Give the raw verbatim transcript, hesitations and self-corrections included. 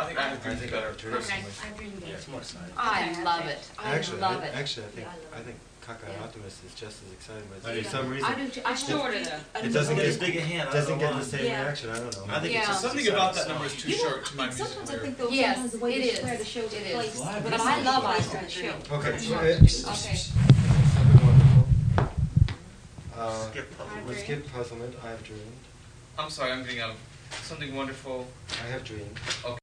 I think I have I dreams think better I have dreams. personally. I dreamed Yeah, it. it's more exciting. I Okay. love it. I Actually, love I, it. actually, I think Yeah, I love I it. think Kaka Yeah. Optimist is just as exciting, but I for do some too. reason I do too. I It's do. shorter though. it doesn't Not get as big a hand. I doesn't don't get know the why. same Yeah. reaction. I don't know. I think Yeah. it's just Something exciting about that song. number is too You know, short to my music. sometimes I career. think though, Yes, sometimes the way it they is. square the show It the is. place. Well, I But agree. I love I Ice do Cream too. Show. Okay, Yeah. uh, Okay. something wonderful. Uh, Skip puzzle. let's skip puzzlement. I have dreamed. I'm sorry, I'm getting out of something wonderful. I have dreamed. Okay.